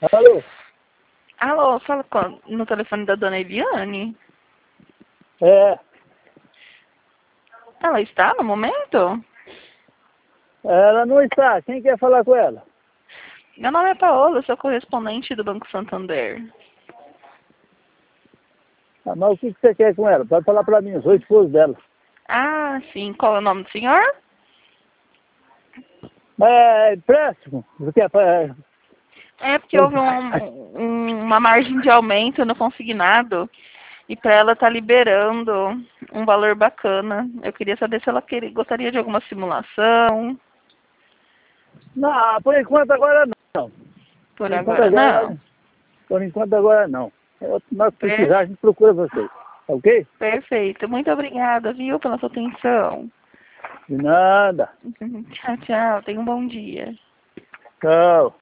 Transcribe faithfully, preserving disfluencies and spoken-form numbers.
Alô? Alô, fala com- no telefone da dona Eliane? É, Ela está no momento? ela não está. Quem quer falar com ela? Meu nome é Paola, sou correspondente do Banco Santander. Ah, mas o que que você quer com ela? Pode falar para mim, eu sou esposo dela. Ah, sim. Qual é o nome do senhor? É empréstimo? Você quer, fa- É porque houve um- um- uma margem de aumento no consignado e para ela tá liberando um valor bacana. Eu queria saber se ela queria, gostaria de alguma simulação. Não, por enquanto agora não. Por Por enquanto agora agora, não. por enquanto agora não. Eu- Nós Per- precisar, a gente procura vocês. Tá ok? Perfeito. Muito obrigada, viu, pela sua atenção. De nada. Tchau, tchau. Tenha um bom dia. Tchau.